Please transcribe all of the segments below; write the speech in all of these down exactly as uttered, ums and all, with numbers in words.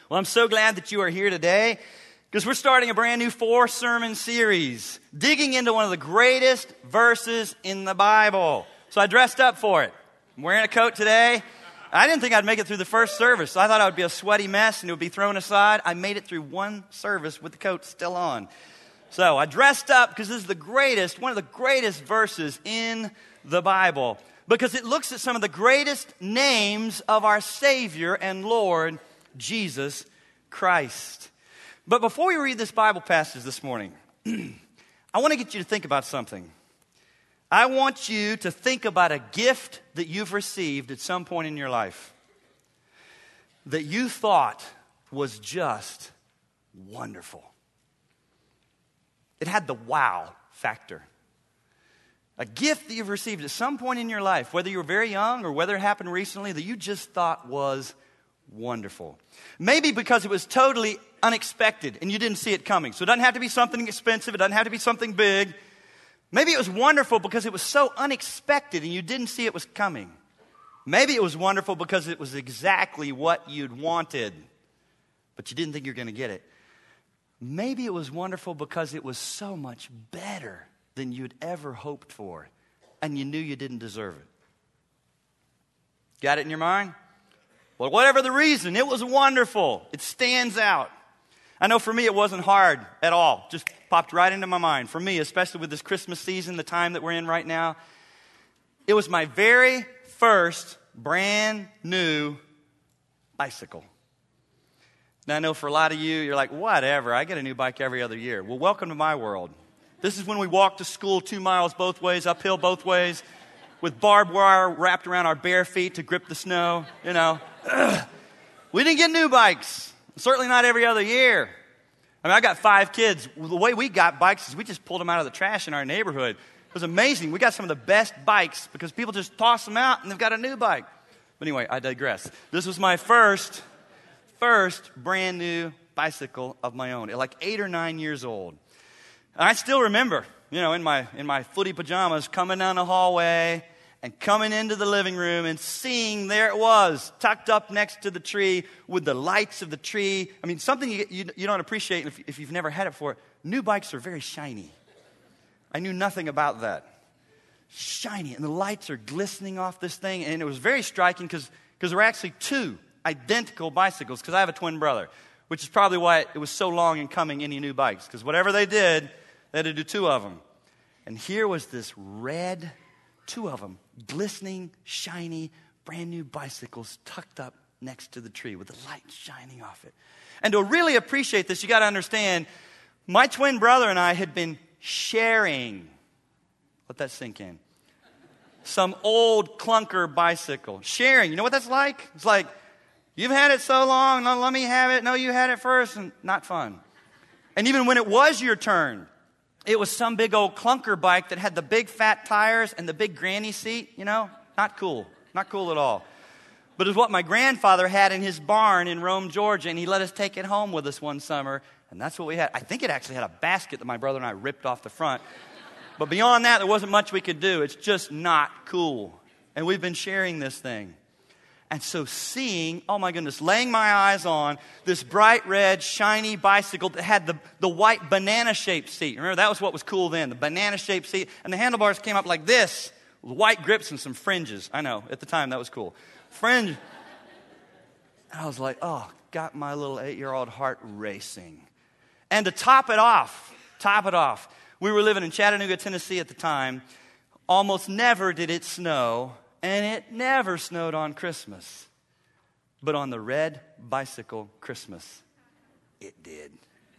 Well, I'm so glad that you are here today because we're starting a brand new four-sermon series, digging into one of the greatest verses in the Bible. So I dressed up for it. I'm wearing a coat today. I didn't think I'd make it through the first service. So I thought I would be a sweaty mess and it would be thrown aside. I made it through one service with the coat still on. So I dressed up because this is the greatest, one of the greatest verses in the Bible, because it looks at some of the greatest names of our Savior and Lord, Jesus Christ. But before we read this Bible passage this morning, I want to get you to think about something. I want you to think about a gift that you've received at some point in your life that you thought was just wonderful. It had the wow factor. A gift that you've received at some point in your life, whether you were very young or whether it happened recently, that you just thought was wonderful. Maybe because it was totally unexpected and you didn't see it coming. So it doesn't have to be something expensive. It doesn't have to be something big. Maybe it was wonderful because it was so unexpected and you didn't see it was coming. Maybe it was wonderful because it was exactly what you'd wanted, but you didn't think you were going to get it. Maybe it was wonderful because it was so much better than you'd ever hoped for, and you knew you didn't deserve it. Got it in your mind? Well, whatever the reason, it was wonderful. It stands out. I know for me it wasn't hard at all. Just popped right into my mind. For me, especially with this Christmas season, the time that we're in right now, it was my very first brand new bicycle. Now, I know for a lot of you, you're like, whatever, I get a new bike every other year. Well, welcome to my world. This is when we walk to school two miles both ways, uphill both ways, with barbed wire wrapped around our bare feet to grip the snow, you know. We didn't get new bikes, certainly not every other year. I mean, I got five kids. The way we got bikes is we just pulled them out of the trash in our neighborhood. It was amazing. We got some of the best bikes because people just toss them out and they've got a new bike. But anyway, I digress. This was my first, first brand new bicycle of my own, at like eight or nine years old. And I still remember, you know, in my in my footy pajamas, coming down the hallway and coming into the living room and seeing there it was, tucked up next to the tree with the lights of the tree. I mean, something you you, you don't appreciate if, if you've never had it before. New bikes are very shiny. I knew nothing about that. Shiny, and the lights are glistening off this thing, and it was very striking because because there were actually two identical bicycles, because I have a twin brother, which is probably why it was so long in coming any new bikes, because whatever they did, they had to do two of them. And here was this red, two of them, glistening, shiny, brand new bicycles tucked up next to the tree with the light shining off it. And to really appreciate this, you got to understand, my twin brother and I had been sharing, let that sink in, some old clunker bicycle. Sharing, you know what that's like? It's like, you've had it so long, no, let me have it. No, you had it first, and not fun. And even when it was your turn, it was some big old clunker bike that had the big fat tires and the big granny seat, you know? Not cool. Not cool at all. But it's what my grandfather had in his barn in Rome, Georgia, and he let us take it home with us one summer, and that's what we had. I think it actually had a basket that my brother and I ripped off the front. But beyond that, there wasn't much we could do. It's just not cool. And we've been sharing this thing. And so seeing, oh my goodness, laying my eyes on this bright red, shiny bicycle that had the, the white banana-shaped seat. Remember, that was what was cool then, the banana-shaped seat. And the handlebars came up like this, with white grips and some fringes. I know, at the time, that was cool. Fringe. And I was like, oh, got my little eight-year-old heart racing. And to top it off, top it off, we were living in Chattanooga, Tennessee at the time. Almost never did it snow. And it never snowed on Christmas. But on the red bicycle Christmas, it did.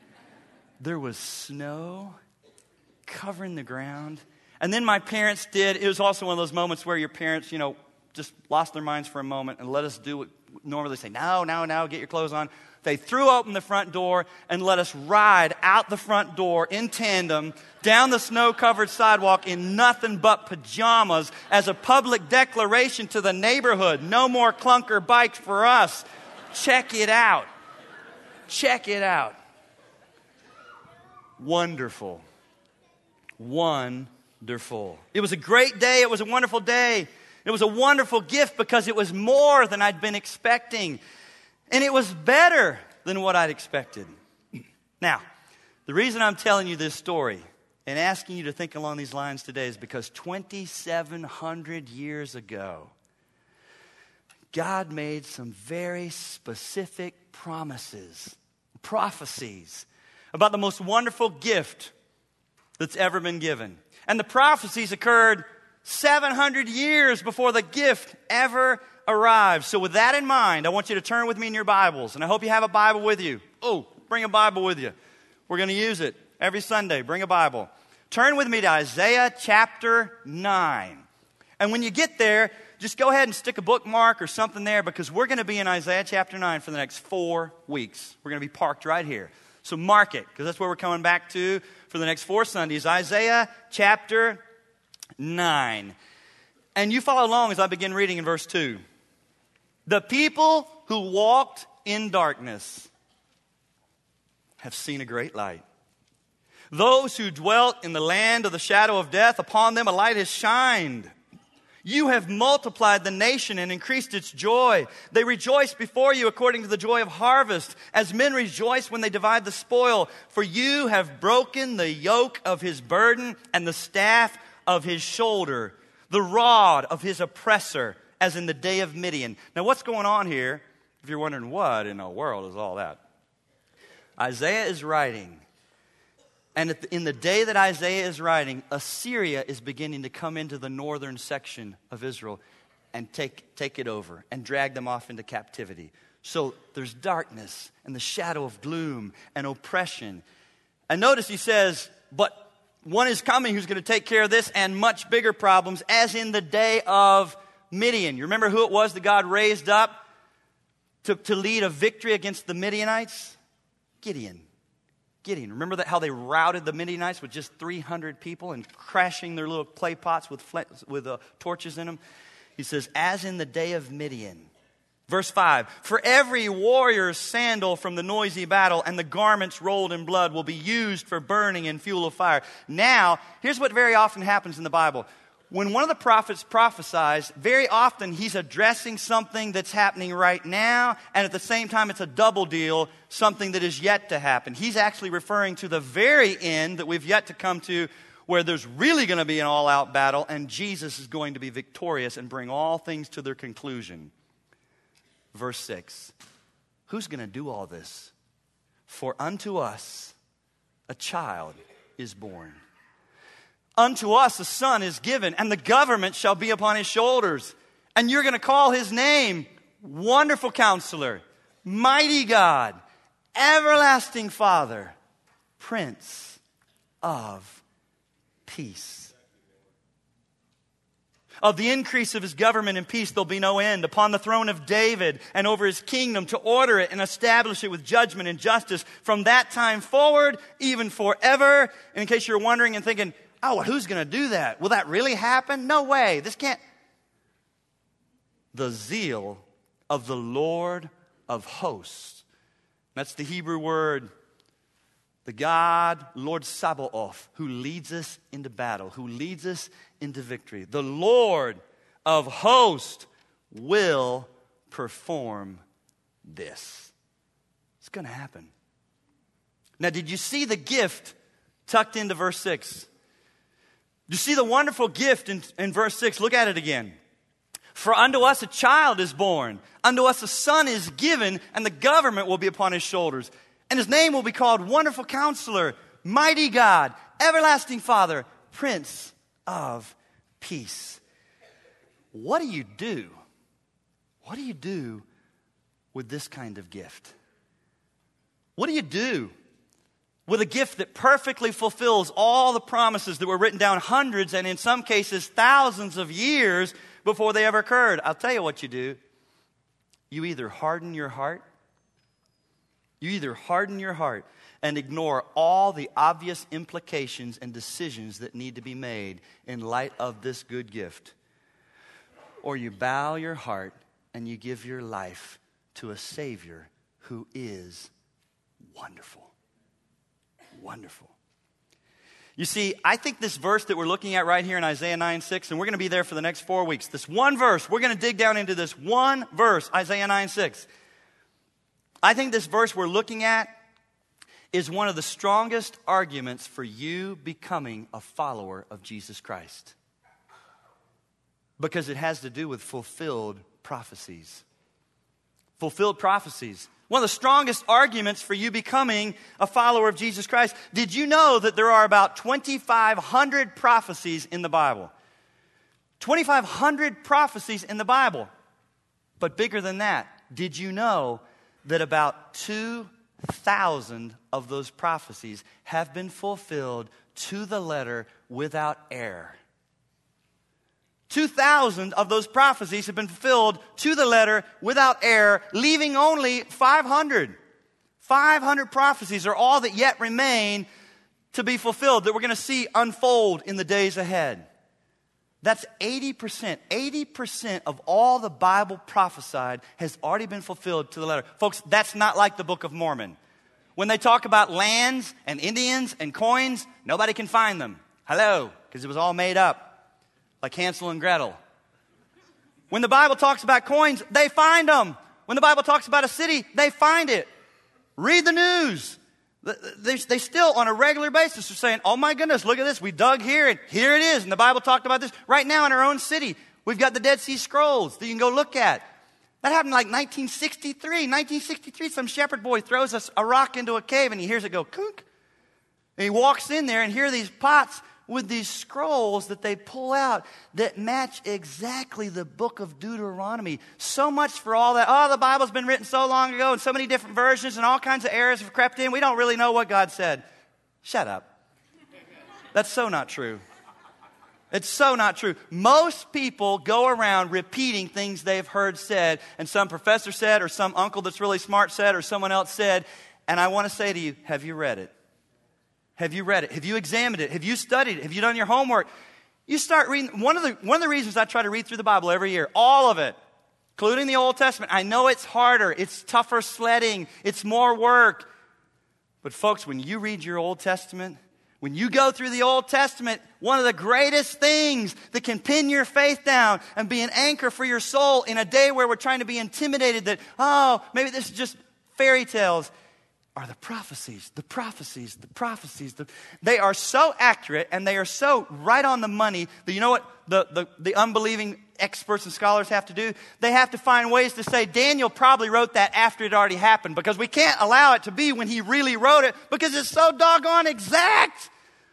There was snow covering the ground. And then my parents did, it was also one of those moments where your parents, you know, just lost their minds for a moment and let us do what normally they say, no, no, no, get your clothes on. They threw open the front door and let us ride out the front door in tandem down the snow-covered sidewalk in nothing but pajamas as a public declaration to the neighborhood. No more clunker bikes for us. Check it out. Check it out. Wonderful. Wonderful. It was a great day. It was a wonderful day. It was a wonderful gift because it was more than I'd been expecting. And it was better than what I'd expected. Now, the reason I'm telling you this story and asking you to think along these lines today is because twenty-seven hundred years ago, God made some very specific promises, prophecies about the most wonderful gift that's ever been given. And the prophecies occurred seven hundred years before the gift ever arrived. So with that in mind, I want you to turn with me in your Bibles. And I hope you have a Bible with you. Oh, bring a Bible with you. We're going to use it every Sunday. Bring a Bible. Turn with me to Isaiah chapter nine. And when you get there, just go ahead and stick a bookmark or something there, because we're going to be in Isaiah chapter nine for the next four weeks. We're going to be parked right here. So mark it, because that's where we're coming back to for the next four Sundays. Isaiah chapter nine. And you follow along as I begin reading in verse two. The people who walked in darkness have seen a great light. Those who dwelt in the land of the shadow of death, upon them a light has shined. You have multiplied the nation and increased its joy. They rejoice before you according to the joy of harvest, as men rejoice when they divide the spoil. For you have broken the yoke of his burden and the staff of his shoulder, the rod of his oppressor, as in the day of Midian. Now what's going on here? If you're wondering, what in the world is all that? Isaiah is writing, and at the, in the day that Isaiah is writing, Assyria is beginning to come into the northern section of Israel and take, take it over and drag them off into captivity. So there's darkness and the shadow of gloom and oppression. And notice he says, but one is coming who's going to take care of this and much bigger problems, as in the day of Midian. You remember who it was that God raised up to, to lead a victory against the Midianites? Gideon. Gideon. Remember that how they routed the Midianites with just three hundred people and crashing their little clay pots with, fl- with uh, torches in them? He says, as in the day of Midian. Verse five, for every warrior's sandal from the noisy battle and the garments rolled in blood will be used for burning and fuel of fire. Now, here's what very often happens in the Bible. When one of the prophets prophesies, very often he's addressing something that's happening right now, and at the same time it's a double deal, something that is yet to happen. He's actually referring to the very end that we've yet to come to, where there's really going to be an all-out battle, and Jesus is going to be victorious and bring all things to their conclusion. Verse six, who's going to do all this? For unto us a child is born. Unto us a son is given, and the government shall be upon his shoulders. And you're going to call his name Wonderful Counselor, Mighty God, Everlasting Father, Prince of Peace. Of the increase of his government and peace there'll be no end, upon the throne of David and over his kingdom, to order it and establish it with judgment and justice from that time forward, even forever. And in case you're wondering and thinking, oh, well, who's going to do that? Will that really happen? No way. This can't. The zeal of the Lord of hosts. That's the Hebrew word, the God, Lord Sabaoth, who leads us into battle, who leads us into victory. The Lord of hosts will perform this. It's going to happen. Now, did you see the gift tucked into verse six? You see the wonderful gift in, in verse six. Look at it again. For unto us a child is born, unto us a son is given, and the government will be upon his shoulders. And his name will be called Wonderful Counselor, Mighty God, Everlasting Father, Prince of Peace. What do you do? What do you do with this kind of gift? What do you do with a gift that perfectly fulfills all the promises that were written down hundreds and in some cases thousands of years before they ever occurred? I'll tell you what you do. You either harden your heart, you either harden your heart and ignore all the obvious implications and decisions that need to be made in light of this good gift, or you bow your heart and you give your life to a Savior who is wonderful. Wonderful. You see, I think this verse that we're looking at right here in Isaiah nine six, and we're going to be there for the next four weeks. This one verse, we're going to dig down into this one verse, Isaiah nine six. I think this verse we're looking at is one of the strongest arguments for you becoming a follower of Jesus Christ. Because it has to do with fulfilled prophecies. Fulfilled prophecies. One of the strongest arguments for you becoming a follower of Jesus Christ. Did you know that there are about twenty-five hundred prophecies in the Bible? twenty-five hundred prophecies in the Bible. But bigger than that, did you know that about two thousand of those prophecies have been fulfilled to the letter without error? two thousand of those prophecies have been fulfilled to the letter without error, leaving only five hundred. five hundred prophecies are all that yet remain to be fulfilled, that we're going to see unfold in the days ahead. That's eighty percent. eighty percent of all the Bible prophesied has already been fulfilled to the letter. Folks, that's not like the Book of Mormon. When they talk about lands and Indians and coins, nobody can find them. Hello, because it was all made up. Like Hansel and Gretel. When the Bible talks about coins, they find them. When the Bible talks about a city, they find it. Read the news. They, they still, on a regular basis, are saying, oh my goodness, look at this. We dug here, and here it is. And the Bible talked about this. Right now in our own city, we've got the Dead Sea Scrolls that you can go look at. That happened like nineteen sixty-three. nineteen sixty-three, some shepherd boy throws a, a rock into a cave, and he hears it go, kunk. And he walks in there, and here are these pots with these scrolls that they pull out that match exactly the book of Deuteronomy. So much for all that. Oh, the Bible's been written so long ago and so many different versions and all kinds of errors have crept in. We don't really know what God said. Shut up. That's so not true. It's so not true. Most people go around repeating things they've heard said, and some professor said, or some uncle that's really smart said, or someone else said. And I want to say to you, have you read it? Have you read it? Have you examined it? Have you studied it? Have you done your homework? You start reading. One of the one of the reasons I try to read through the Bible every year, all of it, including the Old Testament. I know it's harder. It's tougher sledding. It's more work. But folks, when you read your Old Testament, when you go through the Old Testament, one of the greatest things that can pin your faith down and be an anchor for your soul in a day where we're trying to be intimidated that, oh, maybe this is just fairy tales, are the prophecies, the prophecies, the prophecies. The, they are so accurate and they are so right on the money that you know what the, the, the unbelieving experts and scholars have to do? They have to find ways to say Daniel probably wrote that after it already happened, because we can't allow it to be when he really wrote it because it's so doggone exact.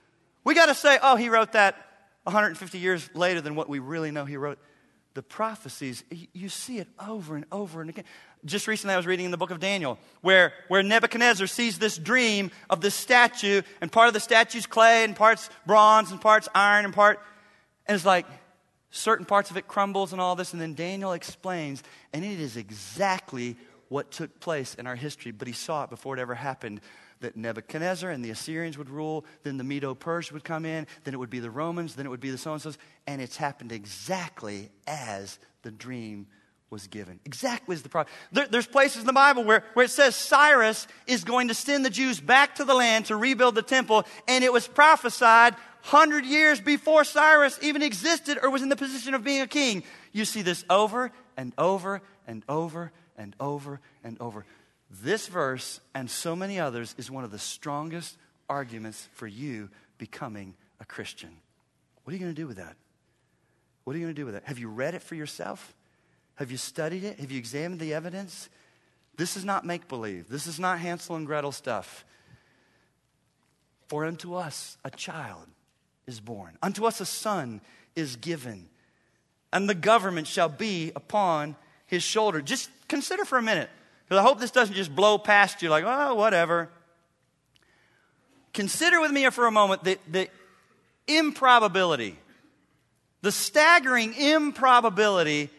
We got to say, oh, he wrote that one hundred fifty years later than what we really know he wrote. The prophecies, you see it over and over and again. Just recently I was reading in the book of Daniel where, where Nebuchadnezzar sees this dream of this statue, and part of the statue's clay and parts bronze and parts iron and part, and it's like certain parts of it crumbles and all this, and then Daniel explains, and it is exactly what took place in our history, but he saw it before it ever happened, that Nebuchadnezzar and the Assyrians would rule, then the Medo-Persians would come in, then it would be the Romans, then it would be the so-and-sos, and it's happened exactly as the dream was given. Exactly as the prophet. There, there's places in the Bible where, where it says Cyrus is going to send the Jews back to the land to rebuild the temple, and it was prophesied one hundred years before Cyrus even existed or was in the position of being a king. You see this over and over and over and over and over. This verse and so many others is one of the strongest arguments for you becoming a Christian. What are you going to do with that? What are you going to do with that? Have you read it for yourself? Have you studied it? Have you examined the evidence? This is not make-believe. This is not Hansel and Gretel stuff. For unto us a child is born. Unto us a son is given. And the government shall be upon his shoulder. Just consider for a minute. Because I hope this doesn't just blow past you like, oh, whatever. Consider with me for a moment the, the improbability, the staggering improbability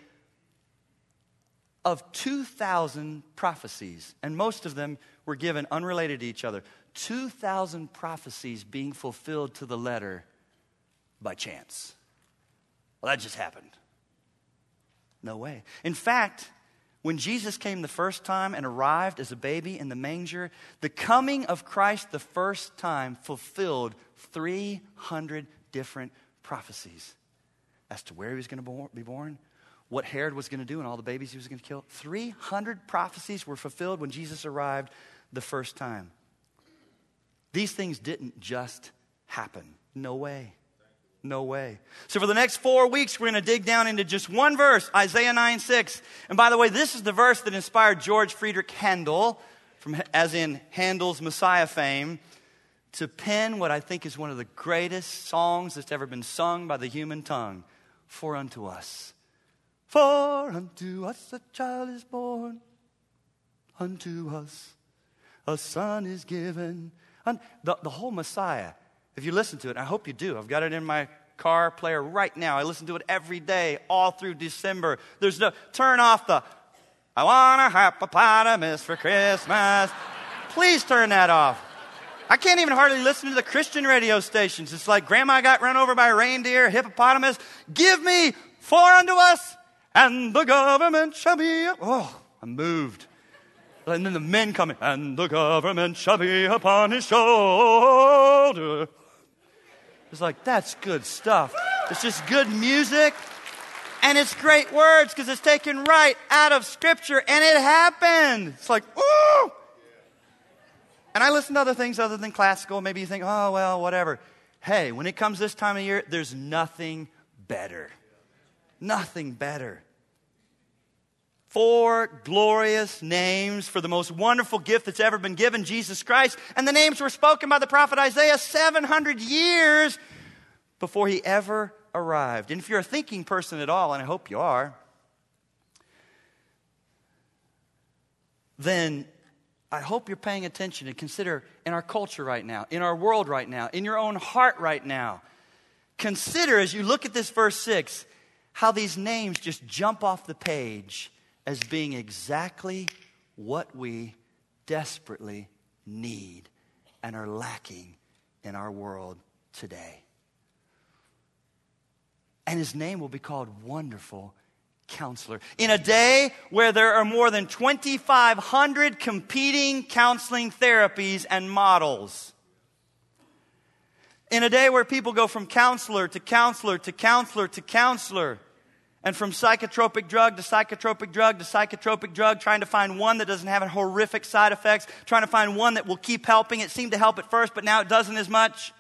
of two thousand prophecies, and most of them were given unrelated to each other. two thousand prophecies being fulfilled to the letter by chance. Well, that just happened. No way. In fact, when Jesus came the first time and arrived as a baby in the manger, the coming of Christ the first time fulfilled three hundred different prophecies as to where he was going to be born, what Herod was going to do and all the babies he was going to kill. three hundred prophecies were fulfilled when Jesus arrived the first time. These things didn't just happen. No way. No way. So for the next four weeks, we're going to dig down into just one verse, Isaiah nine six. And by the way, this is the verse that inspired George Friedrich Handel, from, as in Handel's Messiah fame, to pen what I think is one of the greatest songs that's ever been sung by the human tongue. For unto us, for unto us a child is born, unto us a son is given. The, the whole Messiah, if you listen to it, I hope you do. I've got it in my car player right now. I listen to it every day, all through December. There's no, turn off the, I want a hippopotamus for Christmas. Please turn that off. I can't even hardly listen to the Christian radio stations. It's like grandma got run over by a reindeer, hippopotamus. Give me for unto us, and the government shall be. Oh, I'm moved. And then the men come in, and the government shall be upon his shoulder. It's like, that's good stuff. It's just good music. And it's great words because it's taken right out of Scripture. And it happened. It's like, ooh. And I listen to other things other than classical. Maybe you think, oh, well, whatever. Hey, when it comes this time of year, there's nothing better. Nothing better. Four glorious names for the most wonderful gift that's ever been given, Jesus Christ. And the names were spoken by the prophet Isaiah seven hundred years before he ever arrived. And if you're a thinking person at all, and I hope you are, then I hope you're paying attention and consider in our culture right now, in our world right now, in your own heart right now, consider as you look at this verse six, how these names just jump off the page as being exactly what we desperately need and are lacking in our world today. And his name will be called Wonderful Counselor. In a day where there are more than twenty-five hundred competing counseling therapies and models. In a day where people go from counselor to counselor to counselor to counselor. And from psychotropic drug to psychotropic drug to psychotropic drug, trying to find one that doesn't have horrific side effects, trying to find one that will keep helping. It seemed to help at first, but now it doesn't as much.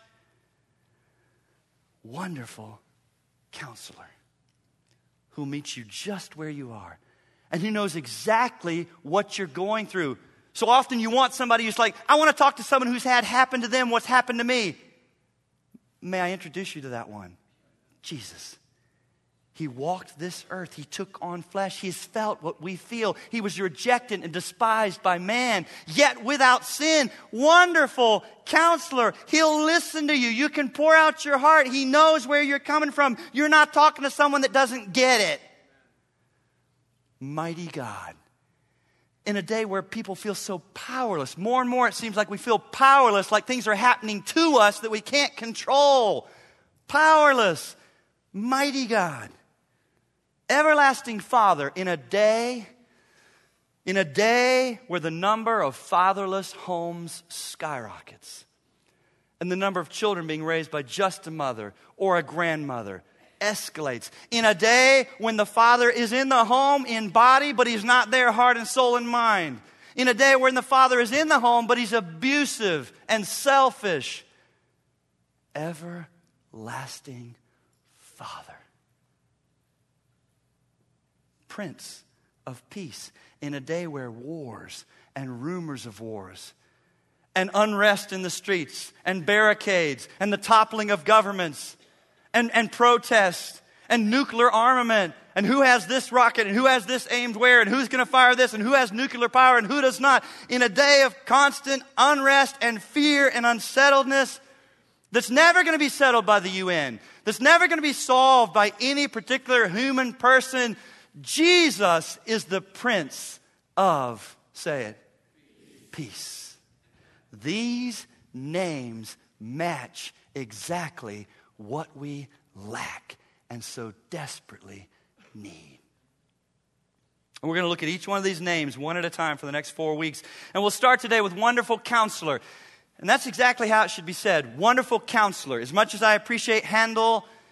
Wonderful Counselor who meets you just where you are and who knows exactly what you're going through. So often you want somebody who's like, I want to talk to someone who's had happen to them what's happened to me. May I introduce you to that one? Jesus. He walked this earth. He took on flesh. He has felt what we feel. He was rejected and despised by man, yet without sin. Wonderful Counselor. He'll listen to you. You can pour out your heart. He knows where you're coming from. You're not talking to someone that doesn't get it. Mighty God. In a day where people feel so powerless, more and more it seems like we feel powerless, like things are happening to us that we can't control. Powerless. Mighty God. Everlasting Father, in a day, in a day where the number of fatherless homes skyrockets and the number of children being raised by just a mother or a grandmother escalates. In a day when the father is in the home in body, but he's not there heart and soul and mind. In a day when the father is in the home, but he's abusive and selfish. Everlasting Father. Prince of Peace, in a day where wars and rumors of wars and unrest in the streets and barricades and the toppling of governments and, and protests and nuclear armament and who has this rocket and who has this aimed where and who's going to fire this and who has nuclear power and who does not. In a day of constant unrest and fear and unsettledness that's never going to be settled by the U N, that's never going to be solved by any particular human person. Jesus is the Prince of, say it, peace. These names match exactly what we lack and so desperately need. And we're going to look at each one of these names one at a time for the next four weeks. And we'll start today with Wonderful Counselor. And that's exactly how it should be said. Wonderful Counselor. As much as I appreciate Handel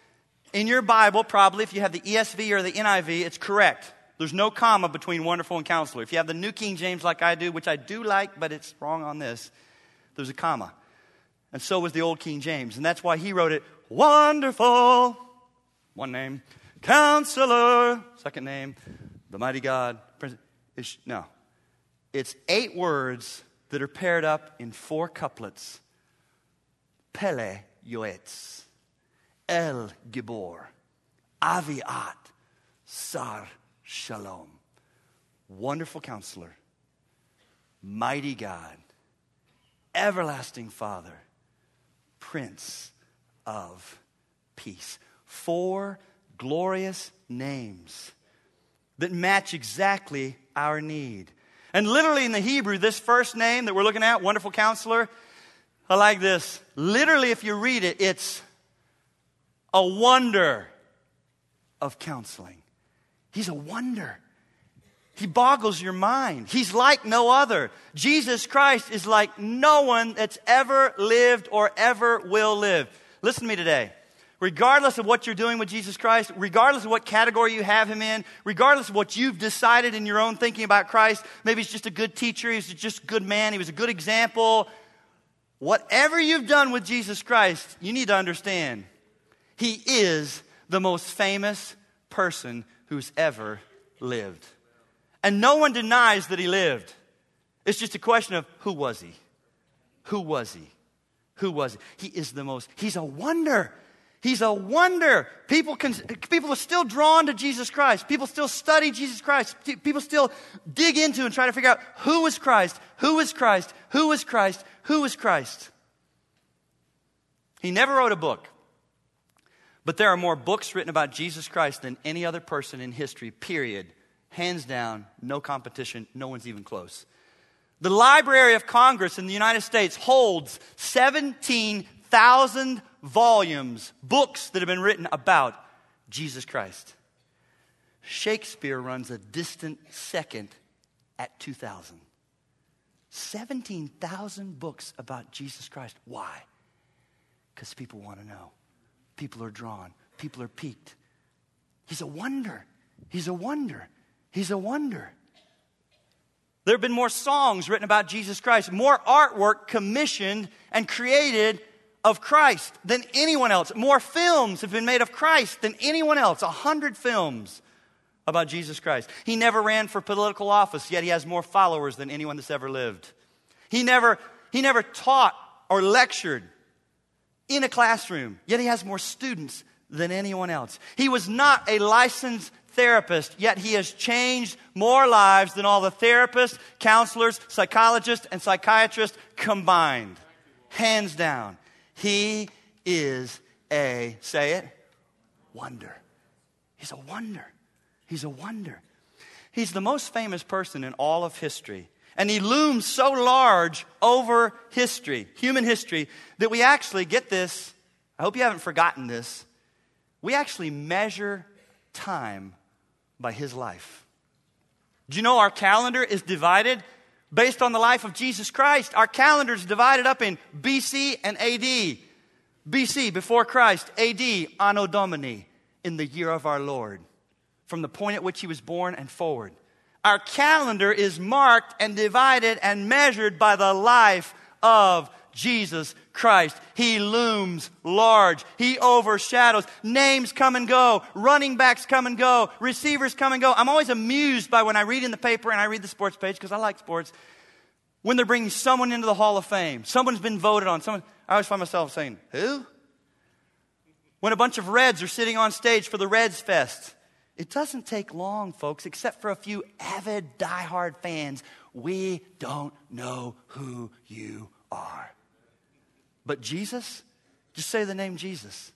In your Bible, probably, if you have the E S V or the N I V, it's correct. There's no comma between wonderful and counselor. If you have the New King James like I do, which I do like, but it's wrong on this, there's a comma. And so was the old King James. And that's why he wrote it, wonderful, one name, counselor, second name, the mighty God. It's, no, it's eight words that are paired up in four couplets. Pele Yoetz, El Gibor, Aviat, Sar Shalom. Wonderful Counselor, Mighty God, Everlasting Father, Prince of Peace. Four glorious names that match exactly our need. And literally in the Hebrew, this first name that we're looking at, Wonderful Counselor, I like this. Literally, if you read it, it's a wonder of counseling. He's a wonder. He boggles your mind. He's like no other. Jesus Christ is like no one that's ever lived or ever will live. Listen to me today. Regardless of what you're doing with Jesus Christ, regardless of what category you have him in, regardless of what you've decided in your own thinking about Christ, maybe he's just a good teacher, he's just a good man, he was a good example. Whatever you've done with Jesus Christ, you need to understand, he is the most famous person who's ever lived. And no one denies that he lived. It's just a question of who was he? Who was he? Who was he? He is the most, he's a wonder. He's a wonder. People can, people are still drawn to Jesus Christ. People still study Jesus Christ. People still dig into and try to figure out who is Christ, who is Christ, who is Christ, who is Christ. He never wrote a book. But there are more books written about Jesus Christ than any other person in history, period. Hands down, no competition, no one's even close. The Library of Congress in the United States holds seventeen thousand volumes, books that have been written about Jesus Christ. Shakespeare runs a distant second at two thousand. seventeen thousand books about Jesus Christ. Why? Because people want to know. People are drawn. People are piqued. He's a wonder. He's a wonder. He's a wonder. There have been more songs written about Jesus Christ, more artwork commissioned and created of Christ than anyone else. More films have been made of Christ than anyone else. A hundred films about Jesus Christ. He never ran for political office, yet he has more followers than anyone that's ever lived. He never, he never taught or lectured in a classroom, yet he has more students than anyone else. He was not a licensed therapist, yet he has changed more lives than all the therapists, counselors, psychologists, and psychiatrists combined. Hands down. He is a, say it, wonder. He's a wonder. He's a wonder. He's the most famous person in all of history. And he looms so large over history, human history, that we actually, get this, I hope you haven't forgotten this, we actually measure time by his life. Do you know our calendar is divided based on the life of Jesus Christ? Our calendar is divided up in B C and A D. B C, before Christ. A D, Anno Domini, in the year of our Lord. From the point at which he was born and forward. Our calendar is marked and divided and measured by the life of Jesus Christ. He looms large. He overshadows. Names come and go. Running backs come and go. Receivers come and go. I'm always amused by when I read in the paper and I read the sports page, because I like sports, when they're bringing someone into the Hall of Fame. Someone's been voted on. Someone, I always find myself saying, who? When a bunch of Reds are sitting on stage for the Reds Fest. It doesn't take long, folks, except for a few avid, diehard fans. We don't know who you are. But Jesus, just say the name Jesus.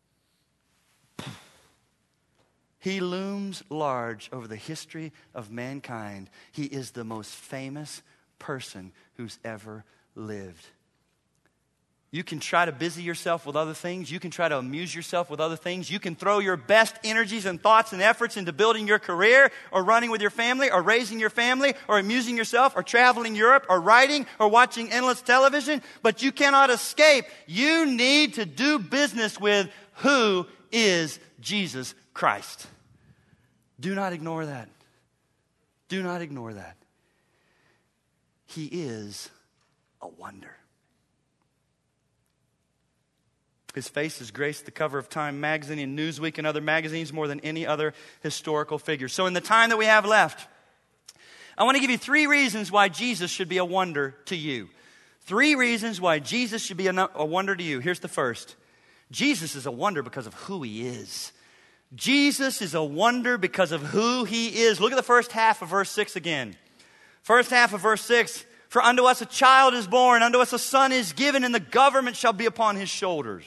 He looms large over the history of mankind. He is the most famous person who's ever lived. You can try to busy yourself with other things. You can try to amuse yourself with other things. You can throw your best energies and thoughts and efforts into building your career or running with your family or raising your family or amusing yourself or traveling Europe or writing or watching endless television. But you cannot escape. You need to do business with who is Jesus Christ. Do not ignore that. Do not ignore that. He is a wonder. His face has graced the cover of Time magazine and Newsweek and other magazines more than any other historical figure. So in the time that we have left, I want to give you three reasons why Jesus should be a wonder to you. Three reasons why Jesus should be a, a wonder to you. Here's the first. Jesus is a wonder because of who he is. Jesus is a wonder because of who he is. Look at the first half of verse six again. First half of verse six. For unto us a child is born, unto us a son is given, and the government shall be upon his shoulders.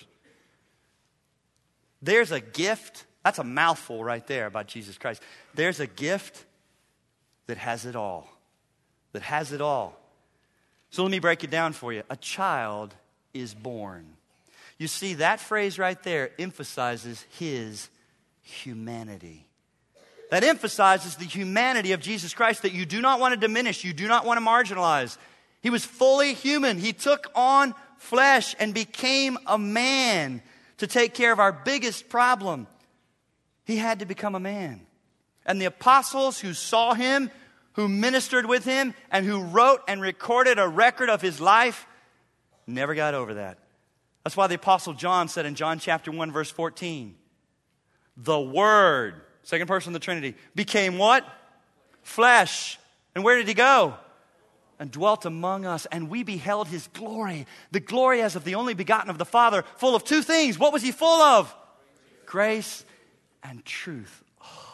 There's a gift. That's a mouthful right there about Jesus Christ. There's a gift that has it all. That has it all. So let me break it down for you. A child is born. You see, that phrase right there emphasizes his humanity. That emphasizes the humanity of Jesus Christ that you do not want to diminish. You do not want to marginalize. He was fully human. He took on flesh and became a man to take care of our biggest problem. He had to become a man. And the apostles who saw him, who ministered with him, and who wrote and recorded a record of his life, never got over that. That's why the apostle John said in John chapter one, verse fourteen, the Word, second person of the Trinity, became what? Flesh. And where did he go? And dwelt among us, and we beheld his glory. The glory as of the only begotten of the Father, full of two things. What was he full of? Grace and truth. Oh.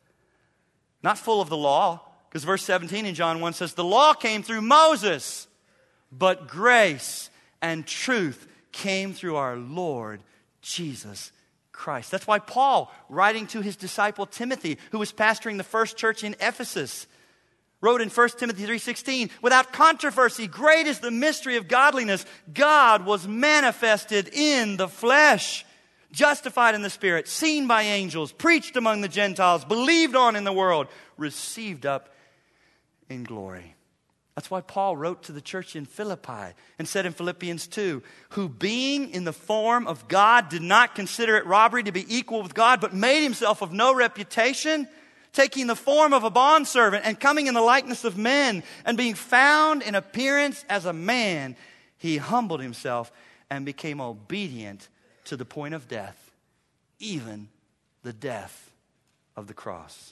Not full of the law, because verse seventeen in John one says, the law came through Moses, but grace and truth came through our Lord Jesus Christ. That's why Paul, writing to his disciple Timothy, who was pastoring the first church in Ephesus, wrote in First Timothy three sixteen, without controversy, great is the mystery of godliness. God was manifested in the flesh, justified in the Spirit, seen by angels, preached among the Gentiles, believed on in the world, received up in glory. That's why Paul wrote to the church in Philippi and said in Philippians two, who being in the form of God did not consider it robbery to be equal with God, but made himself of no reputation, taking the form of a bondservant and coming in the likeness of men, and being found in appearance as a man, he humbled himself and became obedient to the point of death, even the death of the cross.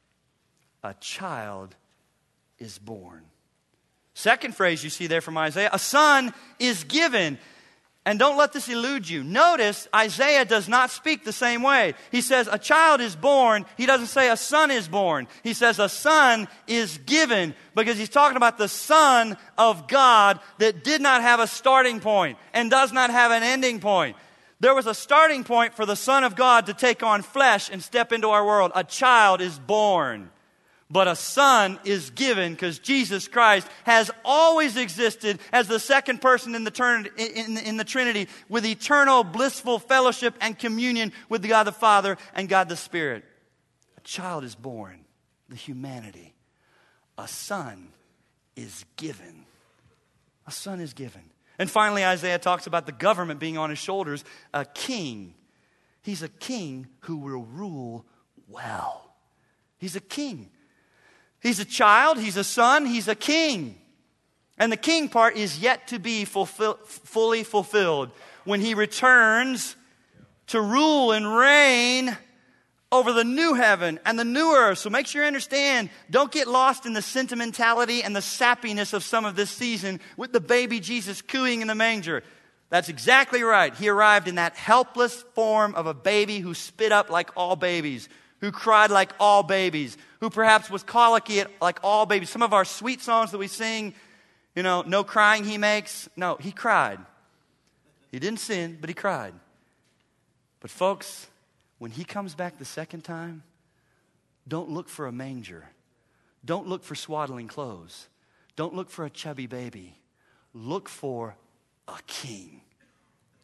A child is born. Second phrase you see there from Isaiah, a son is given. And don't let this elude you. Notice Isaiah does not speak the same way. He says a child is born. He doesn't say a son is born. He says a son is given, because he's talking about the Son of God that did not have a starting point and does not have an ending point. There was a starting point for the Son of God to take on flesh and step into our world. A child is born. But a son is given, because Jesus Christ has always existed as the second person in the, turn, in, in the Trinity, with eternal blissful fellowship and communion with God the Father and God the Spirit. A child is born, the humanity. A son is given. A son is given. And finally, Isaiah talks about the government being on his shoulders. A king. He's a king who will rule well. He's a king. He's a child, he's a son, he's a king. And the king part is yet to be fulfill, fully fulfilled when he returns to rule and reign over the new heaven and the new earth. So make sure you understand, don't get lost in the sentimentality and the sappiness of some of this season with the baby Jesus cooing in the manger. That's exactly right. He arrived in that helpless form of a baby who spit up like all babies, who cried like all babies, who perhaps was colicky like all babies. Some of our sweet songs that we sing, you know, no crying he makes. No, he cried. He didn't sin, but he cried. But folks, when he comes back the second time, don't look for a manger. Don't look for swaddling clothes. Don't look for a chubby baby. Look for a king.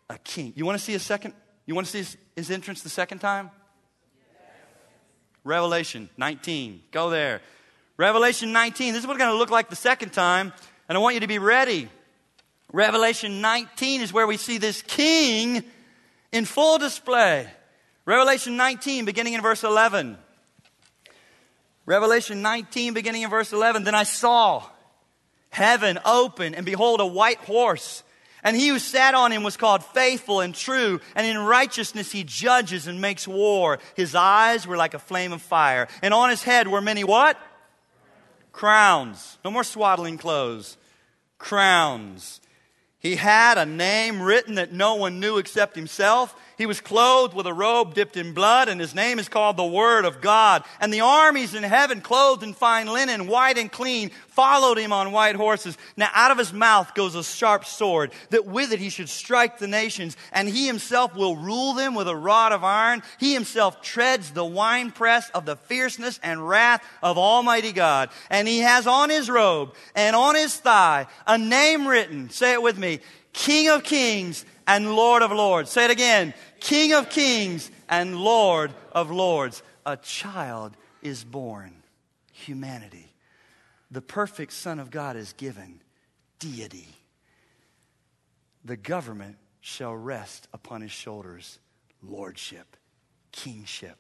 a king. You want to see a second? You want to see his, his entrance the second time? Yes. Revelation nineteen. Go there. Revelation nineteen. This is what it's going to look like the second time. And I want you to be ready. Revelation nineteen is where we see this king in full display. Revelation nineteen, beginning in verse eleven. Revelation nineteen, beginning in verse eleven. Then I saw heaven open, and behold, a white horse. And he who sat on him was called Faithful and True, and in righteousness he judges and makes war. His eyes were like a flame of fire, and on his head were many what? Crowns. No more swaddling clothes. Crowns. He had a name written that no one knew except himself. He was clothed with a robe dipped in blood, and his name is called the Word of God. And the armies in heaven, clothed in fine linen, white and clean, followed him on white horses. Now out of his mouth goes a sharp sword, that with it he should strike the nations, and he himself will rule them with a rod of iron. He himself treads the winepress of the fierceness and wrath of Almighty God. And he has on his robe and on his thigh a name written, say it with me, King of Kings and Lord of Lords. Say it again. King of Kings and Lord of Lords. A child is born. Humanity. The perfect Son of God is given. Deity. The government shall rest upon his shoulders. Lordship. Kingship.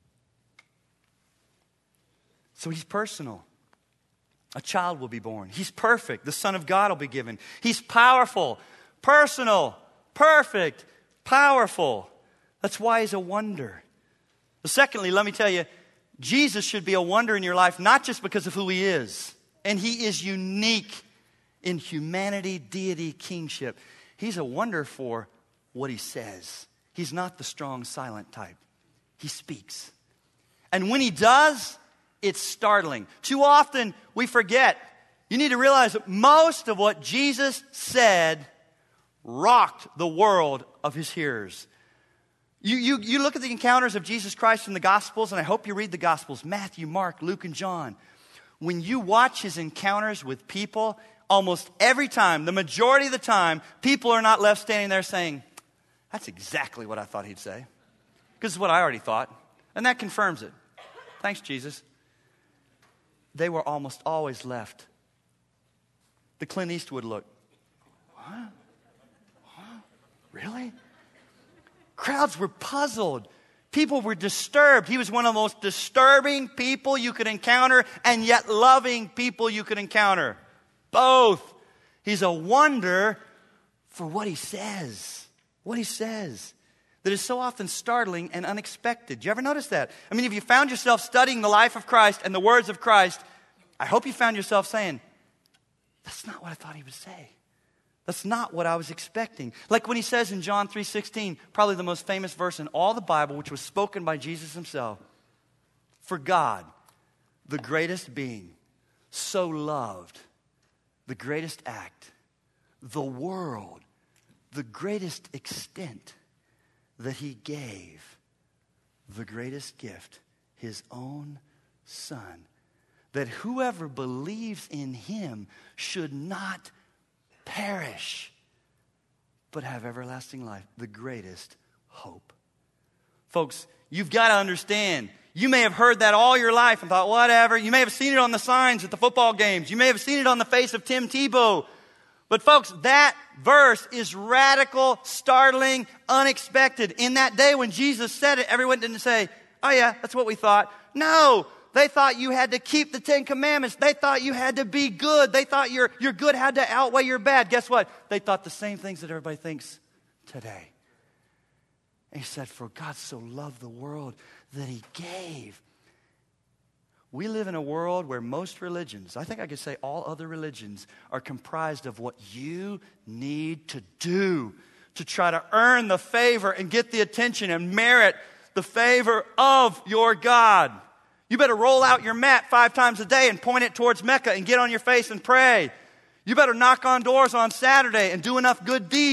So he's personal. A child will be born. He's perfect. The Son of God will be given. He's powerful. Personal. Perfect, powerful. That's why he's a wonder. But secondly, let me tell you, Jesus should be a wonder in your life, not just because of who he is. And he is unique in humanity, deity, kingship. He's a wonder for what he says. He's not the strong, silent type. He speaks. And when he does, it's startling. Too often, we forget. You need to realize that most of what Jesus said rocked the world of his hearers. You, you, you look at the encounters of Jesus Christ in the Gospels, and I hope you read the Gospels, Matthew, Mark, Luke, and John. When you watch his encounters with people, almost every time, the majority of the time, people are not left standing there saying, that's exactly what I thought he'd say. Because it's what I already thought. And that confirms it. Thanks, Jesus. They were almost always left. The Clint Eastwood look. What? Really? Crowds were puzzled. People were disturbed. He was one of the most disturbing people you could encounter, and yet loving people you could encounter. Both. He's a wonder for what he says. What he says. That is so often startling and unexpected. Do you ever notice that? I mean, if you found yourself studying the life of Christ and the words of Christ, I hope you found yourself saying, that's not what I thought he would say. That's not what I was expecting. Like when he says in John three sixteen, probably the most famous verse in all the Bible, which was spoken by Jesus himself. For God, the greatest being, so loved, the greatest act, the world, the greatest extent, that he gave the greatest gift, his own Son, that whoever believes in him should not perish, but have everlasting life, the greatest hope. Folks, you've got to understand, you may have heard that all your life and thought, whatever. You may have seen it on the signs at the football games. You may have seen it on the face of Tim Tebow. But folks, that verse is radical, startling, unexpected. In that day when Jesus said it, everyone didn't say, oh yeah, that's what we thought. No. They thought you had to keep the Ten Commandments. They thought you had to be good. They thought your, your good had to outweigh your bad. Guess what? They thought the same things that everybody thinks today. And he said, for God so loved the world that he gave. We live in a world where most religions, I think I could say all other religions, are comprised of what you need to do to try to earn the favor and get the attention and merit the favor of your God. You better roll out your mat five times a day and point it towards Mecca and get on your face and pray. You better knock on doors on Saturday and do enough good deeds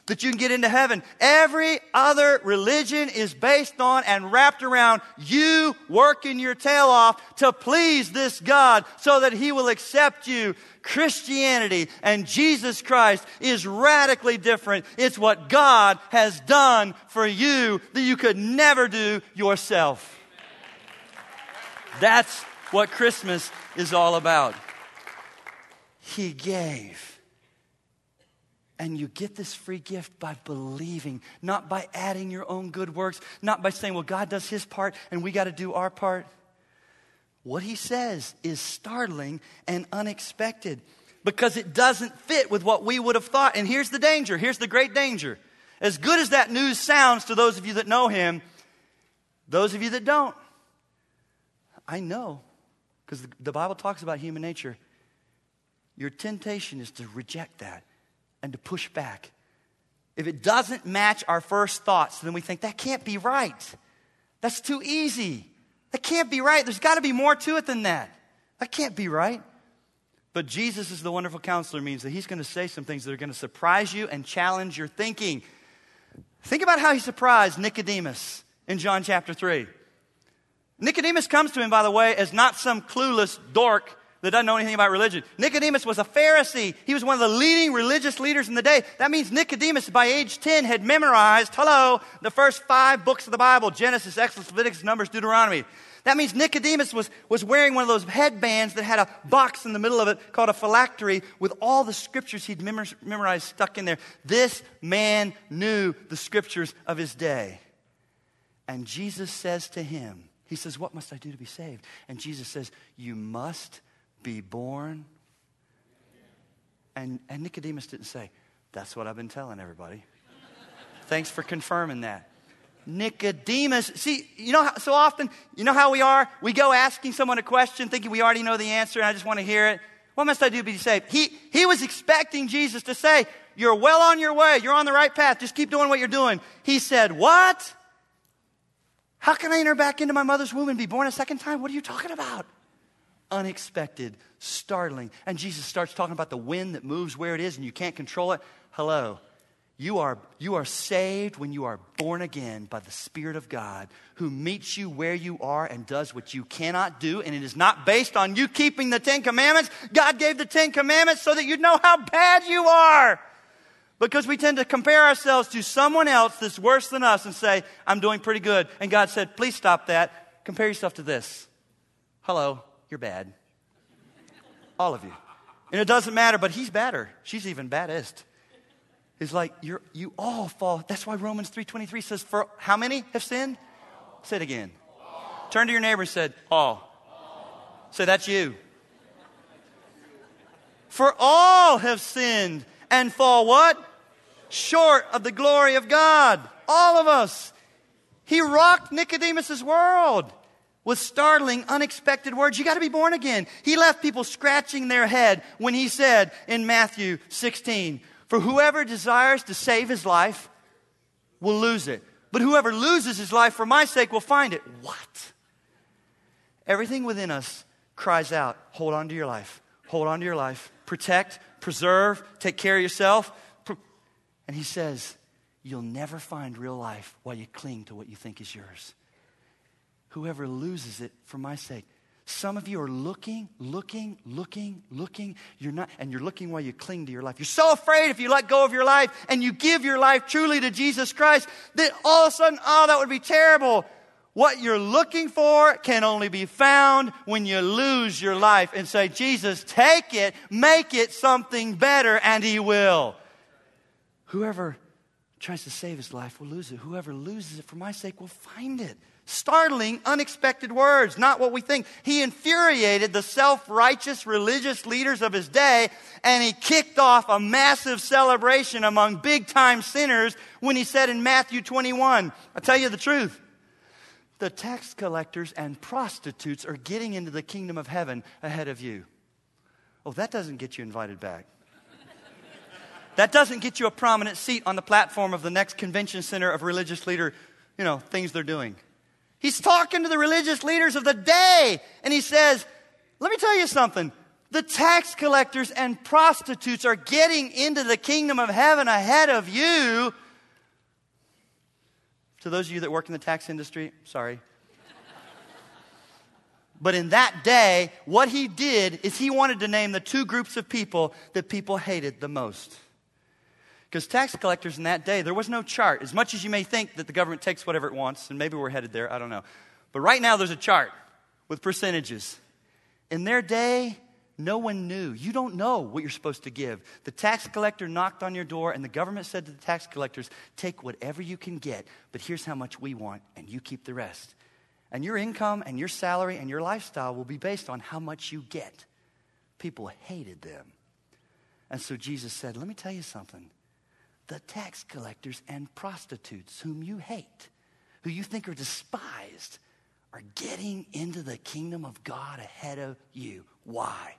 that you can get into heaven. Every other religion is based on and wrapped around you working your tail off to please this God so that He will accept you. Christianity and Jesus Christ is radically different. It's what God has done for you that you could never do yourself. That's what Christmas is all about. He gave. And you get this free gift by believing, not by adding your own good works, not by saying, well, God does His part and we got to do our part. What He says is startling and unexpected because it doesn't fit with what we would have thought. And here's the danger. Here's the great danger. As good as that news sounds to those of you that know Him, those of you that don't, I know, because the Bible talks about human nature, your temptation is to reject that and to push back. If it doesn't match our first thoughts, then we think, that can't be right. That's too easy. That can't be right. There's got to be more to it than that. That can't be right. But Jesus is the wonderful counselor means that He's going to say some things that are going to surprise you and challenge your thinking. Think about how He surprised Nicodemus in John chapter three. Nicodemus comes to Him, by the way, as not some clueless dork that doesn't know anything about religion. Nicodemus was a Pharisee. He was one of the leading religious leaders in the day. That means Nicodemus, by age ten, had memorized, hello, the first five books of the Bible, Genesis, Exodus, Leviticus, Numbers, Deuteronomy. That means Nicodemus was, was wearing one of those headbands that had a box in the middle of it called a phylactery with all the scriptures he'd memor- memorized stuck in there. This man knew the scriptures of his day. And Jesus says to him, He says, what must I do to be saved? And Jesus says, you must be born. And, and Nicodemus didn't say, that's what I've been telling everybody. Thanks for confirming that. Nicodemus, see, you know how, so often, you know how we are? We go asking someone a question thinking we already know the answer and I just want to hear it. What must I do to be saved? He, he was expecting Jesus to say, you're well on your way. You're on the right path. Just keep doing what you're doing. He said, what? How can I enter back into my mother's womb and be born a second time? What are you talking about? Unexpected, startling. And Jesus starts talking about the wind that moves where it is and you can't control it. Hello. You are, you are saved when you are born again by the Spirit of God who meets you where you are and does what you cannot do. And it is not based on you keeping the Ten Commandments. God gave the Ten Commandments so that you'd know how bad you are. Because we tend to compare ourselves to someone else that's worse than us and say, I'm doing pretty good. And God said, please stop that. Compare yourself to this. Hello. You're bad. All of you. And it doesn't matter, but he's badder. She's even baddest. It's like you're you all fall. That's why Romans three twenty-three says, for how many have sinned? All. Say it again. All. Turn to your neighbor and said, all. all. Say, that's you. For all have sinned and fall what? Short of the glory of God. All of us. He rocked Nicodemus's world with startling, unexpected words. You got to be born again. He left people scratching their head when he said in Matthew sixteen, for whoever desires to save his life will lose it. But whoever loses his life for my sake will find it. What? Everything within us cries out, hold on to your life. Hold on to your life. Protect, preserve, take care of yourself. And he says, you'll never find real life while you cling to what you think is yours. Whoever loses it for my sake. Some of you are looking, looking, looking, looking. You're not, and you're looking while you cling to your life. You're so afraid if you let go of your life and you give your life truly to Jesus Christ that all of a sudden, oh, that would be terrible. What you're looking for can only be found when you lose your life and say, Jesus, take it, make it something better, and He will. Whoever tries to save his life will lose it. Whoever loses it for my sake will find it. Startling, unexpected words, not what we think. He infuriated the self-righteous religious leaders of his day, and he kicked off a massive celebration among big-time sinners when he said in Matthew twenty-one, I'll tell you the truth, the tax collectors and prostitutes are getting into the kingdom of heaven ahead of you. Oh, that doesn't get you invited back. That doesn't get you a prominent seat on the platform of the next convention center of religious leader, you know, things they're doing. He's talking to the religious leaders of the day, and he says, let me tell you something. The tax collectors and prostitutes are getting into the kingdom of heaven ahead of you. To those of you that work in the tax industry, sorry. But in that day, what he did is he wanted to name the two groups of people that people hated the most. Because tax collectors in that day, there was no chart. As much as you may think that the government takes whatever it wants, and maybe we're headed there, I don't know. But right now there's a chart with percentages. In their day, no one knew. You don't know what you're supposed to give. The tax collector knocked on your door, and the government said to the tax collectors, take whatever you can get, but here's how much we want, and you keep the rest. And your income and your salary and your lifestyle will be based on how much you get. People hated them. And so Jesus said, let me tell you something. The tax collectors and prostitutes whom you hate, who you think are despised, are getting into the kingdom of God ahead of you. Why?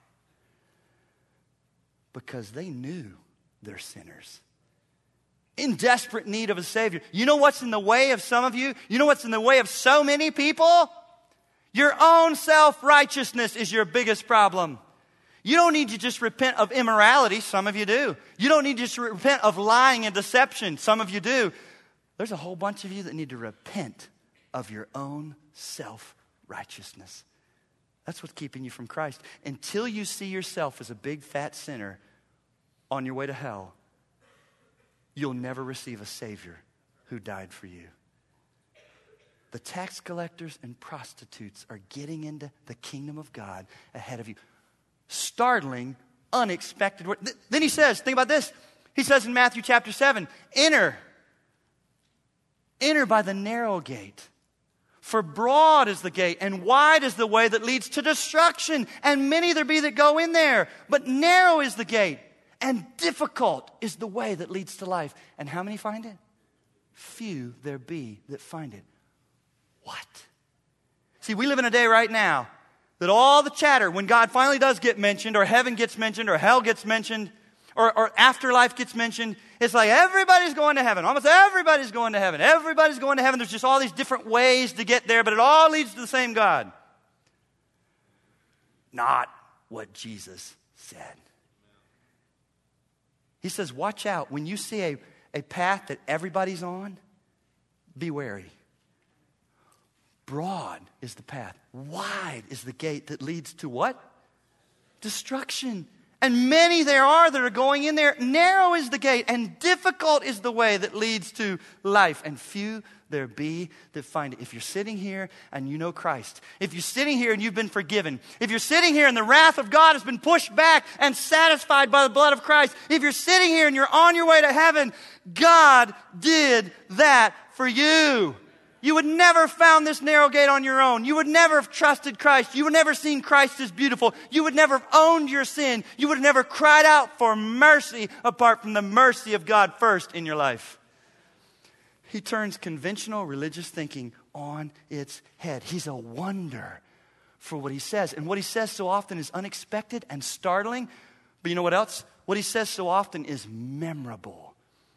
Because they knew they're sinners, in desperate need of a Savior. You know what's in the way of some of you? You know what's in the way of so many people? Your own self-righteousness is your biggest problem. You don't need to just repent of immorality. Some of you do. You don't need to just repent of lying and deception. Some of you do. There's a whole bunch of you that need to repent of your own self-righteousness. That's what's keeping you from Christ. Until you see yourself as a big fat sinner on your way to hell, you'll never receive a Savior who died for you. The tax collectors and prostitutes are getting into the kingdom of God ahead of you. Startling, unexpected word. Then he says, think about this. He says in Matthew chapter seven, enter. Enter by the narrow gate. For broad is the gate, and wide is the way that leads to destruction, and many there be that go in there. But narrow is the gate, and difficult is the way that leads to life. And how many find it? Few there be that find it. What? See, we live in a day right now that all the chatter, when God finally does get mentioned, or heaven gets mentioned, or hell gets mentioned, or, or afterlife gets mentioned, it's like everybody's going to heaven. Almost everybody's going to heaven. Everybody's going to heaven. There's just all these different ways to get there, but it all leads to the same God. Not what Jesus said. He says, watch out. When you see a, a path that everybody's on, be wary. Broad is the path. Wide is the gate that leads to what? Destruction. And many there are that are going in there. Narrow is the gate, and difficult is the way that leads to life. And few there be that find it. If you're sitting here and you know Christ, if you're sitting here and you've been forgiven, if you're sitting here and the wrath of God has been pushed back and satisfied by the blood of Christ, if you're sitting here and you're on your way to heaven, God did that for you. You would never have found this narrow gate on your own. You would never have trusted Christ. You would never have seen Christ as beautiful. You would never have owned your sin. You would have never cried out for mercy apart from the mercy of God first in your life. He turns conventional religious thinking on its head. He's a wonder for what he says. And what he says so often is unexpected and startling. But you know what else? What he says so often is memorable.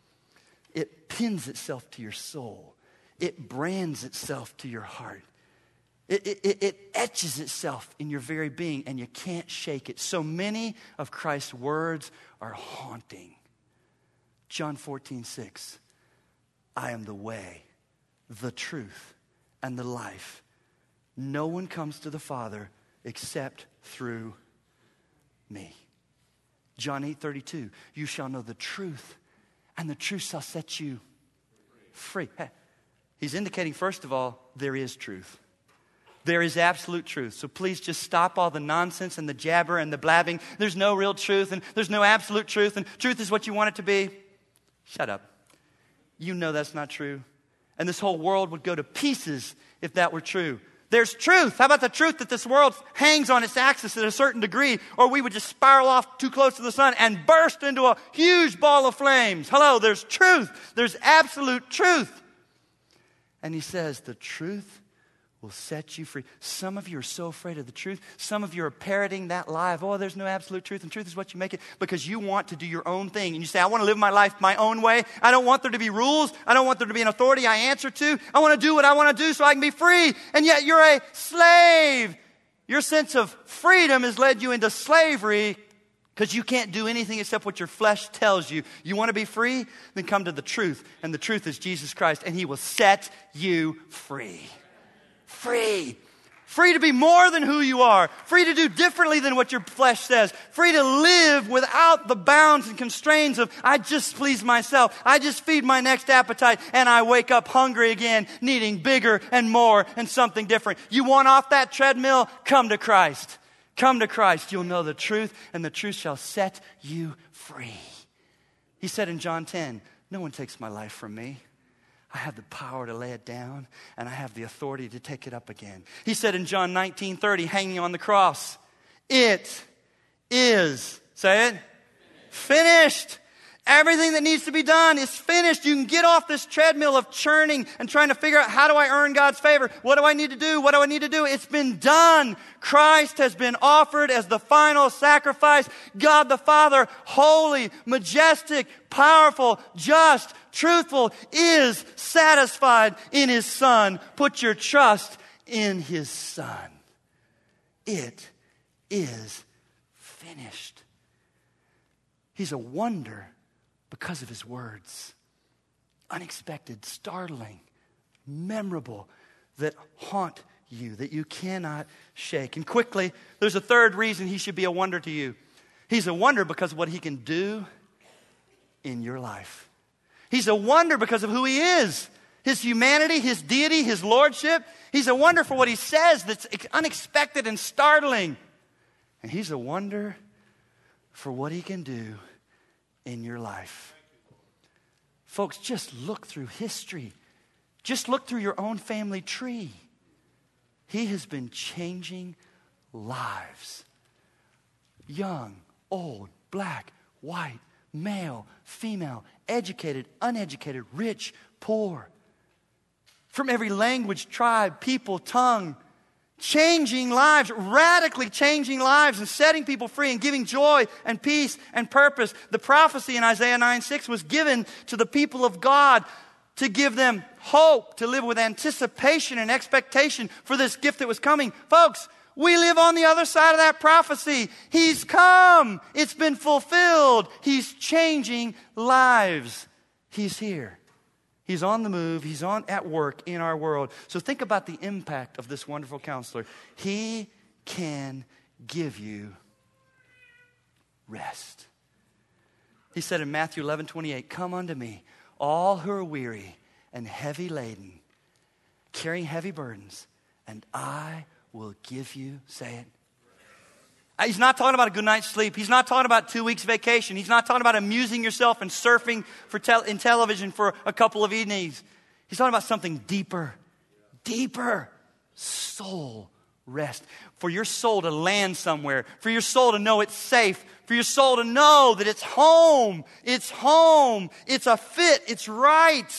It pins itself to your soul. It brands itself to your heart. It, it, it etches itself in your very being, and you can't shake it. So many of Christ's words are haunting. John fourteen six. I am the way, the truth, and the life. No one comes to the Father except through me. John eight thirty-two. You shall know the truth, and the truth shall set you free. Hey, he's indicating, first of all, there is truth. There is absolute truth. So please just stop all the nonsense and the jabber and the blabbing. There's no real truth, and there's no absolute truth, and truth is what you want it to be. Shut up. You know that's not true. And this whole world would go to pieces if that were true. There's truth. How about the truth that this world hangs on its axis at a certain degree, or we would just spiral off too close to the sun and burst into a huge ball of flames? Hello, there's truth. There's absolute truth. And he says, the truth will set you free. Some of you are so afraid of the truth. Some of you are parroting that lie of, oh, there's no absolute truth, and truth is what you make it, because you want to do your own thing. And you say, I want to live my life my own way. I don't want there to be rules. I don't want there to be an authority I answer to. I want to do what I want to do so I can be free. And yet you're a slave Your sense of freedom has led you into slavery because you can't do anything except what your flesh tells you. You want to be free? Then come to the truth. And the truth is Jesus Christ, and He will set you free. Free. Free to be more than who you are. Free to do differently than what your flesh says. Free to live without the bounds and constraints of, I just please myself. I just feed my next appetite, and I wake up hungry again, needing bigger and more and something different. You want off that treadmill? Come to Christ. Come to Christ. You'll know the truth, and the truth shall set you free. He said in John ten, no one takes my life from me. I have the power to lay it down, and I have the authority to take it up again. He said in John nineteen thirty, hanging on the cross, it is, say it, finished. Everything that needs to be done is finished. You can get off this treadmill of churning and trying to figure out, how do I earn God's favor? What do I need to do? What do I need to do? It's been done. Christ has been offered as the final sacrifice. God the Father, holy, majestic, powerful, just, truthful, is satisfied in His Son. Put your trust in His Son. It is finished. He's a wonder because of His words. Unexpected, startling, memorable, that haunt you, that you cannot shake. And quickly, there's a third reason He should be a wonder to you. He's a wonder because of what He can do in your life. He's a wonder because of who He is. His humanity, His deity, His lordship. He's a wonder for what He says that's unexpected and startling. And He's a wonder for what He can do in your life. Folks, just look through history. Just look through your own family tree. He has been changing lives. Young, old, black, white, male, female, educated, uneducated, rich, poor. From every language, tribe, people, tongue. Changing lives, radically changing lives and setting people free and giving joy and peace and purpose. The prophecy in Isaiah nine six was given to the people of God to give them hope, to live with anticipation and expectation for this gift that was coming. Folks, we live on the other side of that prophecy. He's come. It's been fulfilled. He's changing lives. He's here. He's on the move. He's on at work in our world. So think about the impact of this wonderful counselor. He can give you rest. He said in Matthew eleven twenty-eight, come unto me, all who are weary and heavy laden, carrying heavy burdens, and I will give you, say it. He's not talking about a good night's sleep. He's not talking about two weeks vacation. He's not talking about amusing yourself and surfing for tel- in television for a couple of evenings. He's talking about something deeper, deeper soul rest. For your soul to land somewhere, for your soul to know it's safe, for your soul to know that it's home, it's home, it's a fit, it's right.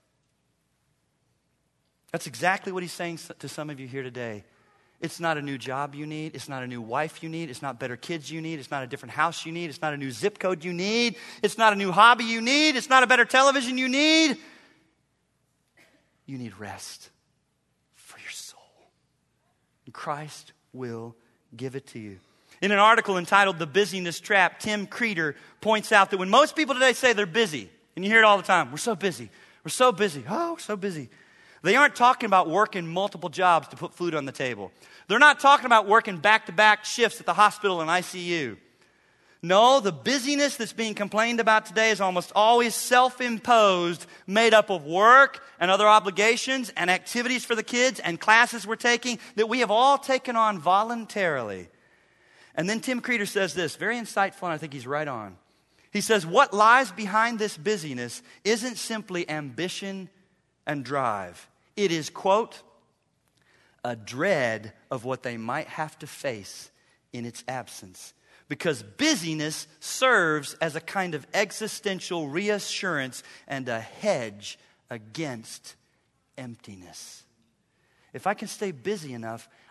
That's exactly what He's saying to some of you here today. It's not a new job you need. It's not a new wife you need. It's not better kids you need. It's not a different house you need. It's not a new zip code you need. It's not a new hobby you need. It's not a better television you need. You need rest for your soul. And Christ will give it to you. In an article entitled The Busyness Trap, Tim Creeder points out that when most people today say they're busy, and you hear it all the time, we're so busy. We're so busy. Oh, we're so busy. They aren't talking about working multiple jobs to put food on the table. They're not talking about working back-to-back shifts at the hospital and I C U. No, the busyness that's being complained about today is almost always self-imposed, made up of work and other obligations and activities for the kids and classes we're taking that we have all taken on voluntarily. And then Tim Creeder says this, very insightful, and I think he's right on. He says, what lies behind this busyness isn't simply ambition and drive. It is, quote, a dread of what they might have to face in its absence. Because busyness serves as a kind of existential reassurance and a hedge against emptiness. If I can stay busy enough,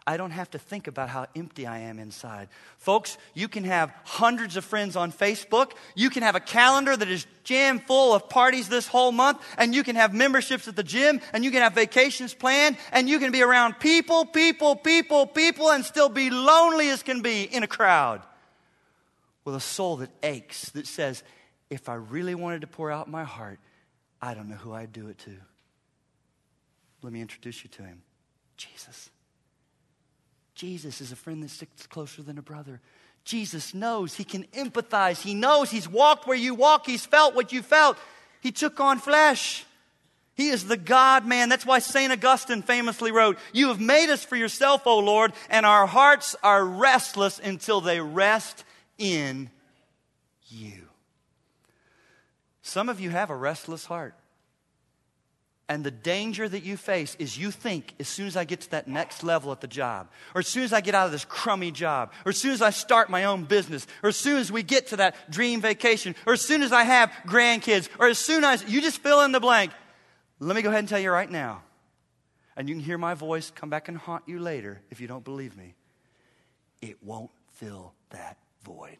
I don't have to think about how empty I am inside. Folks, you can have hundreds of friends on Facebook. You can have a calendar that is jam full of parties this whole month. And you can have memberships at the gym. And you can have vacations planned. And you can be around people, people, people, people, and still be lonely as can be in a crowd. With a soul that aches, that says, if I really wanted to pour out my heart, I don't know who I'd do it to. Let me introduce you to him. Jesus. Jesus is a friend that sticks closer than a brother. Jesus knows. He can empathize. He knows. He's walked where you walk. He's felt what you felt. He took on flesh. He is the God-man. That's why Saint Augustine famously wrote, you have made us for yourself, O Lord, and our hearts are restless until they rest in you. Some of you have a restless heart. And the danger that you face is you think as soon as I get to that next level at the job, or as soon as I get out of this crummy job, or as soon as I start my own business, or as soon as we get to that dream vacation, or as soon as I have grandkids, or as soon as you just fill in the blank. Let me go ahead and tell you right now, and you can hear my voice come back and haunt you later if you don't believe me. It won't fill that void.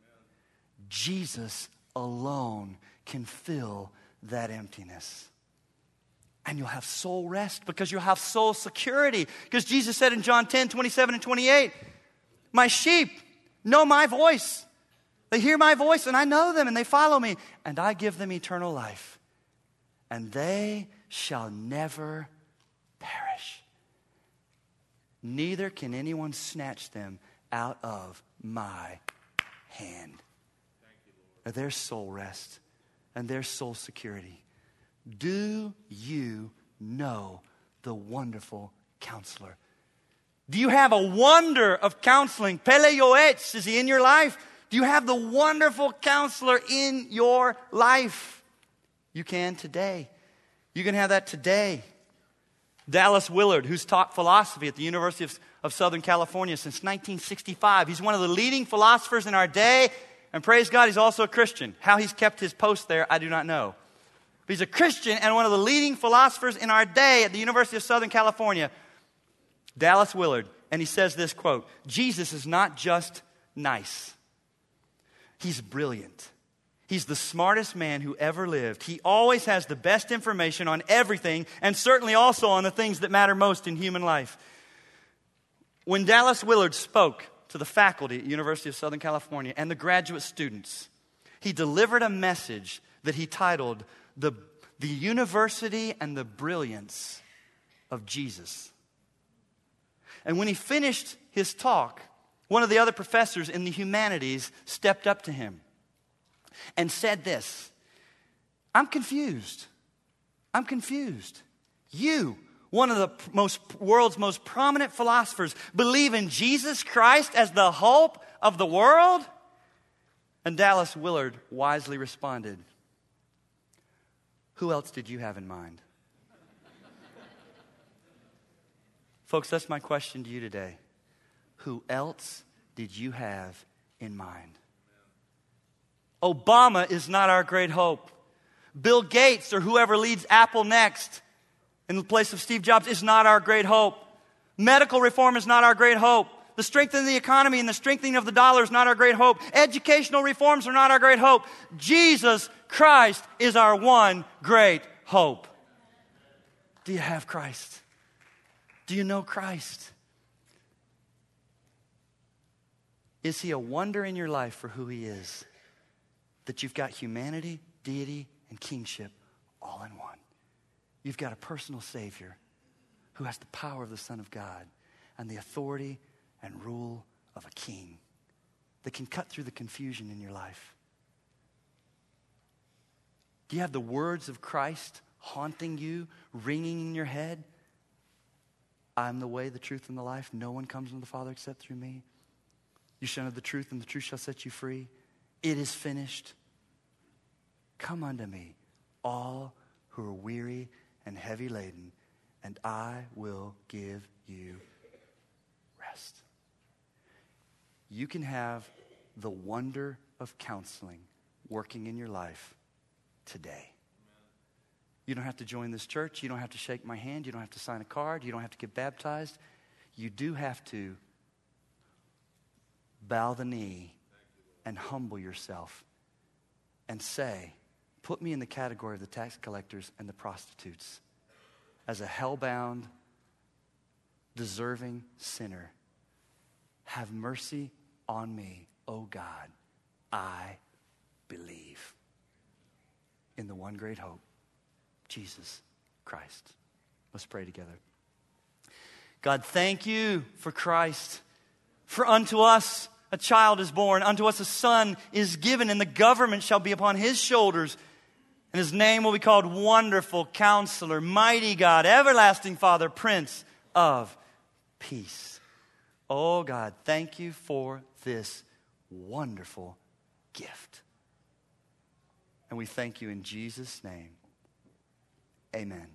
Jesus alone can fill that emptiness. And you'll have soul rest because you'll have soul security. Because Jesus said in John ten, twenty-seven and twenty-eight, my sheep know my voice. They hear my voice and I know them and they follow me. And I give them eternal life. And they shall never perish. Neither can anyone snatch them out of my hand. Thank you, Lord. Their soul rest and their soul security. Do you know the wonderful counselor? Do you have a wonder of counseling? Pele Yoetz, is he in your life? Do you have the wonderful counselor in your life? You can today. You can have that today. Dallas Willard, who's taught philosophy at the University of, of Southern California since nineteen sixty-five. He's one of the leading philosophers in our day. And praise God, he's also a Christian. How he's kept his post there, I do not know. But he's a Christian and one of the leading philosophers in our day at the University of Southern California, Dallas Willard. And he says this, quote, Jesus is not just nice. He's brilliant. He's the smartest man who ever lived. He always has the best information on everything and certainly also on the things that matter most in human life. When Dallas Willard spoke to the faculty at the University of Southern California and the graduate students, he delivered a message that he titled, The, the University and the Brilliance of Jesus. And when he finished his talk, one of the other professors in the humanities stepped up to him and said this, I'm confused. I'm confused. You, one of the most world's most prominent philosophers, believe in Jesus Christ as the hope of the world? And Dallas Willard wisely responded, who else did you have in mind? Folks, that's my question to you today. Who else did you have in mind? Obama is not our great hope. Bill Gates or whoever leads Apple next in the place of Steve Jobs is not our great hope. Medical reform is not our great hope. The strengthening of the economy and the strengthening of the dollar is not our great hope. Educational reforms are not our great hope. Jesus Christ is our one great hope. Do you have Christ? Do you know Christ? Is he a wonder in your life for who he is? That you've got humanity, deity, and kingship all in one. You've got a personal Savior who has the power of the Son of God and the authority and rule of a king that can cut through the confusion in your life. Do you have the words of Christ haunting you, ringing in your head? I'm the way, the truth, and the life. No one comes to the Father except through me. You shall know the truth, and the truth shall set you free. It is finished. Come unto me, all who are weary and heavy laden, and I will give you rest. You can have the wonder of counseling working in your life today. You don't have to join this church. You don't have to shake my hand. You don't have to sign a card. You don't have to get baptized. you do have to bow the knee and humble yourself and say, put me in the category of the tax collectors and the prostitutes as a hell-bound, deserving sinner. Have mercy on me, O God. I believe in the one great hope, Jesus Christ. Let's pray together. God, thank you for Christ. For unto us a child is born, unto us a son is given, and the government shall be upon his shoulders. And his name will be called Wonderful Counselor, Mighty God, Everlasting Father, Prince of Peace. Oh God, thank you for this wonderful gift. And we thank you in Jesus' name. Amen.